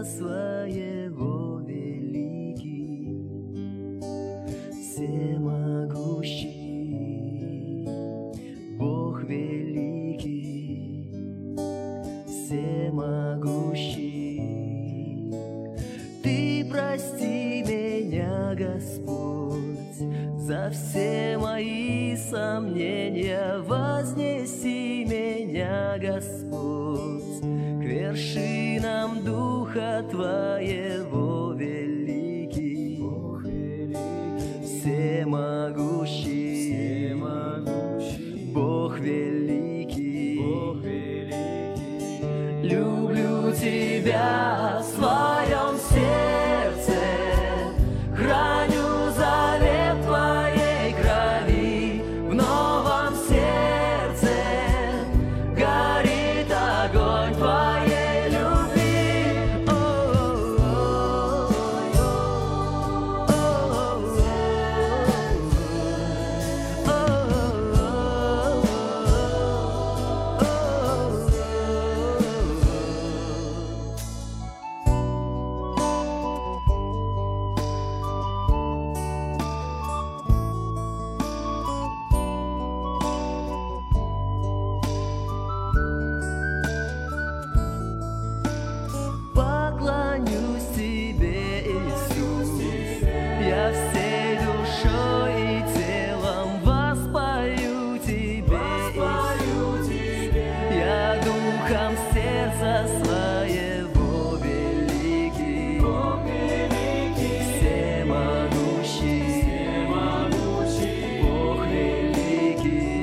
своего великий, всемогущий, Бог великий, всемогущий. Ты прости меня, Господь, за все мои сомнения, вознеси меня, Господь, к вершинам Духа Твоего великий, Бог великий, всемогущий, Бог великий, Бог великий. Люблю Тебя в своем сердце, храню завет Твоей крови, в новом сердце горит огонь Твоей любви. Поклонюсь Тебе, Иисус, я всей душой и телом воспою Тебе, Иисус, я духом сердца своего великий, всемогущий, Бог великий,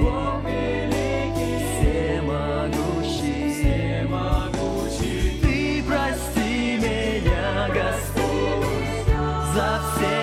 всемогущий. Ты прости меня, Господь, за все